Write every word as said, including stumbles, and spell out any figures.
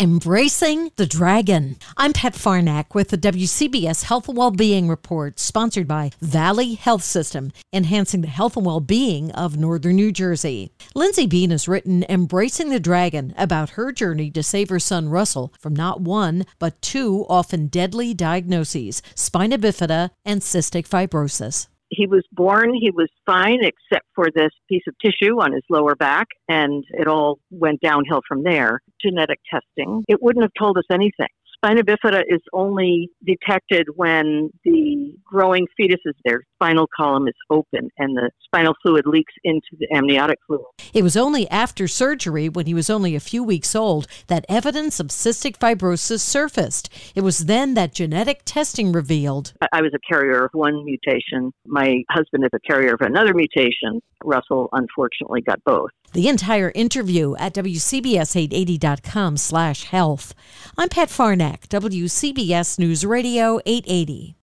Embracing the Dragon. I'm Pat Farnack with the W C B S Health and Wellbeing Report, sponsored by Valley Health System, enhancing the health and well-being of Northern New Jersey. Lindsay Bean has written Embracing the Dragon about her journey to save her son Russell from not one, but two often deadly diagnoses, spina bifida and cystic fibrosis. He was born, he was fine, except for this piece of tissue on his lower back, and it all went downhill from there. Genetic testing, it wouldn't have told us anything. Spina bifida is only detected when the growing fetuses, their spinal column is open and the spinal fluid leaks into the amniotic fluid. It was only after surgery, when he was only a few weeks old, that evidence of cystic fibrosis surfaced. It was then that genetic testing revealed. I was a carrier of one mutation. My husband is a carrier of another mutation. Russell, unfortunately, got both. The entire interview at W C B S eight eighty dot com slash health. I'm Pat Farnack, W C B S News Radio eight eighty.